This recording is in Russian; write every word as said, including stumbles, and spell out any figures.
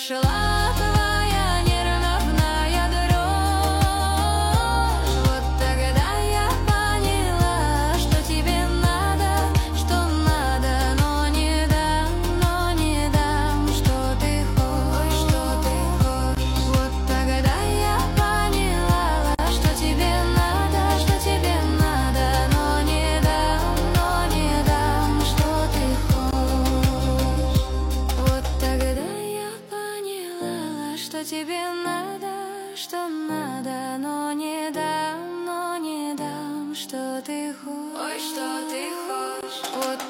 прошла твоя нервная дрожь. Вот тогда я поняла, что тебе надо, что надо, но не дам, но не дам, что ты хочешь, что ты хочешь. Вот тогда я поняла, что тебе надо, что тебе надо, но не дам, но не дам, что ты хочешь. Вот тогда я поняла, что тебе надо, что надо, но не дам, но не дам, что ты хочешь. Ой, что ты хочешь. Вот